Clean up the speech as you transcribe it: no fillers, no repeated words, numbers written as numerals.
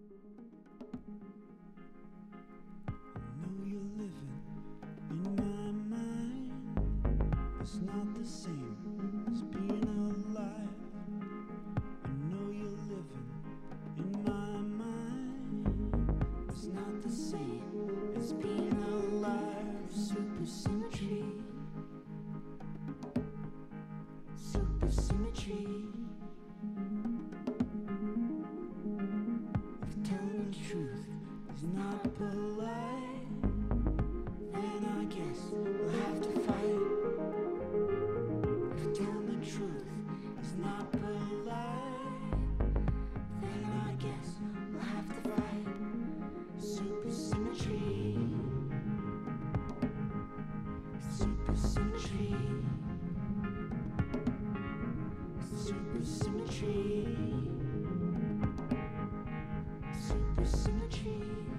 know you're living in my mind. It's not the same as being alive. I know you're living in my mind. It's not the same as being alive. Supersymmetry, supersymmetry. If telling the truth is not polite, then I guess we'll have to fight. If telling the truth is not polite, then I guess we'll have to fight. Supersymmetry, supersymmetry, supersymmetry, supersymmetry.